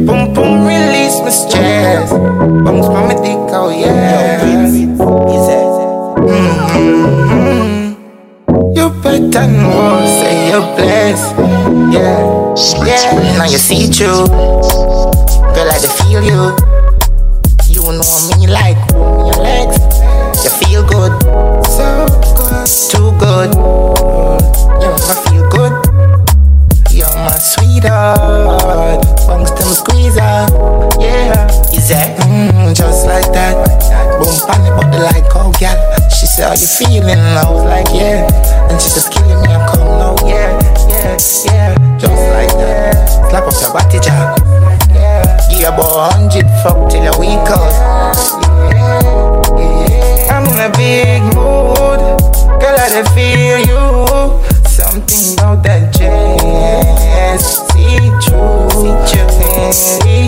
boom boom release my stress. Bounce from my dick, oh yeah. You better know, say you're blessed. Yeah, yeah. Now you see through. Girl, I feel you. You know me like your legs. You feel good, so good, too good. Yeah, I feel good. You're my sweetheart. Bunks them squeezer. Yeah, is that just like that? Boom, pan it, but the like, oh girl. She said, how you feeling? I was like, yeah. And she just killing me, I come now, yeah, yeah, yeah. Just like that. Slap up your body, jack. Give about 100 fuck till a week out. I'm in a big mood. Girl, I feel you. Something about that jazz. See through, see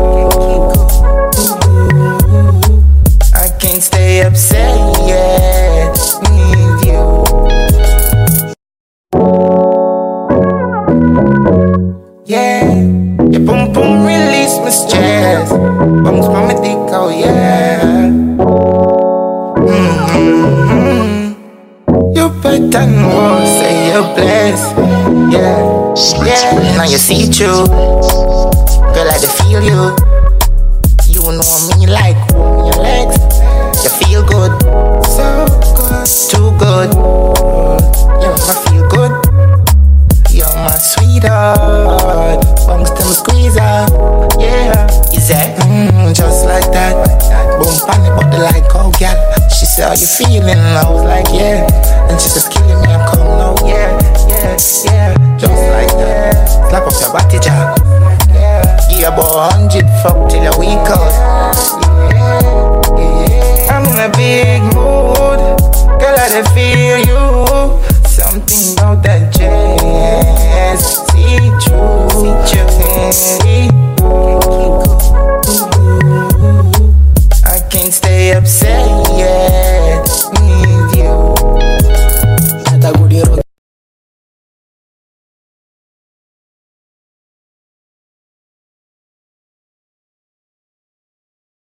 I can't stay upset yet with you. Yeah, your boom boom release my stress. Bounce from my dick, oh yeah. You better know, say you're blessed. Yeah, yeah. Now you see through. Girl, I feel you. You know me like your legs. You feel good, so good, too good. Yeah, I feel